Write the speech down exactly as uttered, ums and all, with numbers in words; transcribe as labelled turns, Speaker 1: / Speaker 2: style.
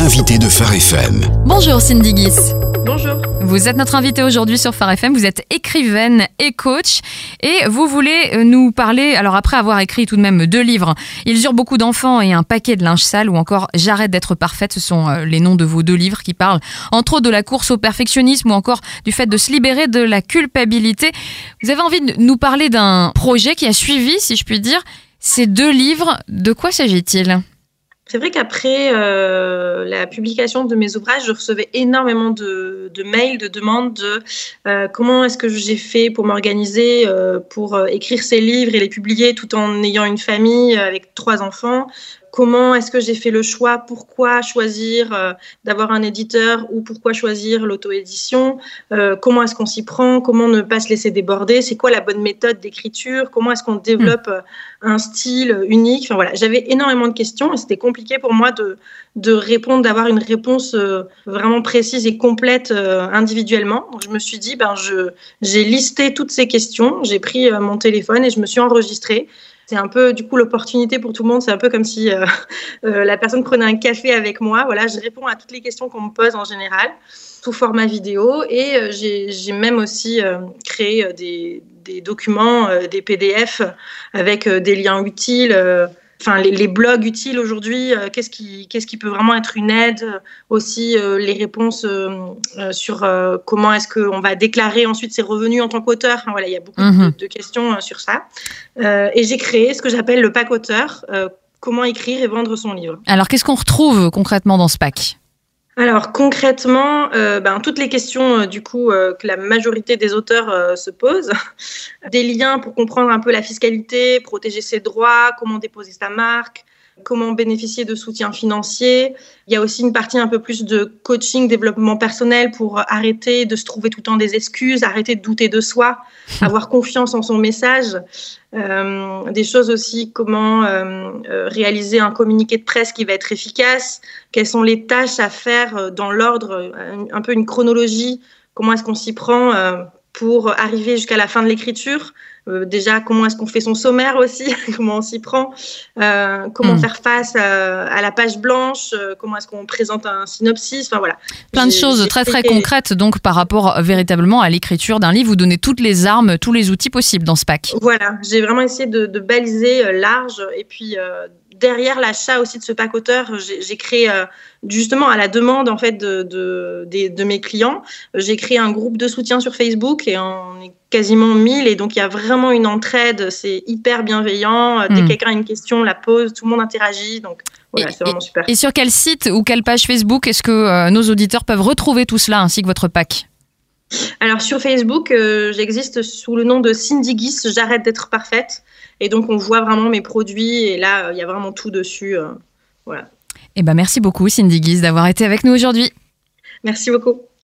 Speaker 1: L'invité de Phare F M.
Speaker 2: Bonjour Cindy Guis.
Speaker 3: Bonjour.
Speaker 2: Vous êtes notre invitée aujourd'hui sur Phare F M, vous êtes écrivaine et coach et vous voulez nous parler, alors après avoir écrit tout de même deux livres, Ils eurent beaucoup d'enfants et un paquet de linge sale ou encore J'arrête d'être parfaite, ce sont les noms de vos deux livres qui parlent entre autres de la course au perfectionnisme ou encore du fait de se libérer de la culpabilité. Vous avez envie de nous parler d'un projet qui a suivi, si je puis dire, ces deux livres. De quoi s'agit-il ?
Speaker 3: C'est vrai qu'après euh, la publication de mes ouvrages, je recevais énormément de, de mails, de demandes de euh, comment est-ce que j'ai fait pour m'organiser, euh, pour euh, écrire ces livres et les publier tout en ayant une famille avec trois enfants. Comment est-ce que j'ai fait le choix? Pourquoi choisir euh, d'avoir un éditeur ou pourquoi choisir l'auto-édition? euh, Comment est-ce qu'on s'y prend? Comment ne pas se laisser déborder? C'est quoi la bonne méthode d'écriture? Comment est-ce qu'on développe euh, un style unique? Enfin voilà, j'avais énormément de questions et c'était compliqué pour moi de, de répondre, d'avoir une réponse euh, vraiment précise et complète euh, individuellement. Donc je me suis dit, ben je j'ai listé toutes ces questions, j'ai pris euh, mon téléphone et je me suis enregistrée. C'est un peu, du coup, l'opportunité pour tout le monde. C'est un peu comme si euh, euh, la personne prenait un café avec moi. Voilà, je réponds à toutes les questions qu'on me pose en général, sous format vidéo. Et euh, j'ai, j'ai même aussi euh, créé euh, des, des documents, euh, des P D F avec euh, des liens utiles. Euh, Enfin, les, les blogs utiles aujourd'hui, euh, qu'est-ce qui, qu'est-ce qui peut vraiment être une aide? Aussi, euh, les réponses euh, euh, sur euh, comment est-ce qu'on va déclarer ensuite ses revenus en tant qu'auteur. Enfin, voilà, il y a beaucoup mmh. de, de questions euh, sur ça. Euh, et j'ai créé ce que j'appelle le pack auteur, euh, comment écrire et vendre son livre.
Speaker 2: Alors, qu'est-ce qu'on retrouve concrètement dans ce pack ?
Speaker 3: Alors concrètement, euh, ben, toutes les questions euh, du coup euh, que la majorité des auteurs euh, se posent, des liens pour comprendre un peu la fiscalité, protéger ses droits, comment déposer sa marque, comment bénéficier de soutien financier. Il y a aussi une partie un peu plus de coaching, développement personnel pour arrêter de se trouver tout le temps des excuses, arrêter de douter de soi, avoir confiance en son message. Euh, des choses aussi, comment euh, euh, réaliser un communiqué de presse qui va être efficace, quelles sont les tâches à faire dans l'ordre, un, un peu une chronologie, comment est-ce qu'on s'y prend euh, pour arriver jusqu'à la fin de l'écriture. Euh, déjà, comment est-ce qu'on fait son sommaire aussi, comment on s'y prend, euh, comment mmh. faire face à, à la page blanche, euh, comment est-ce qu'on présente un synopsis, enfin voilà.
Speaker 2: Plein de
Speaker 3: j'ai,
Speaker 2: choses
Speaker 3: j'ai
Speaker 2: très très
Speaker 3: fait...
Speaker 2: concrètes donc par rapport véritablement à l'écriture d'un livre. Vous donnez toutes les armes, tous les outils possibles dans ce pack.
Speaker 3: Voilà, j'ai vraiment essayé de, de baliser euh, large et puis euh, derrière l'achat aussi de ce pack auteur, j'ai, j'ai créé euh, justement à la demande en fait de, de, de, de mes clients, j'ai créé un groupe de soutien sur Facebook et on est quasiment mille et donc il y a vraiment une entraide, c'est hyper bienveillant. Dès mmh. que quelqu'un a une question, on la pose, tout le monde interagit, donc voilà,
Speaker 2: et,
Speaker 3: c'est vraiment super.
Speaker 2: Et sur quel site ou quelle page Facebook est-ce que euh, nos auditeurs peuvent retrouver tout cela ainsi que votre pack ?
Speaker 3: Alors sur Facebook, euh, j'existe sous le nom de Cindy Guis, J'arrête d'être parfaite. Et donc on voit vraiment mes produits et là, il euh, y a vraiment tout dessus. Euh, voilà.
Speaker 2: Eh ben, merci beaucoup Cindy Guis d'avoir été avec nous aujourd'hui.
Speaker 3: Merci beaucoup.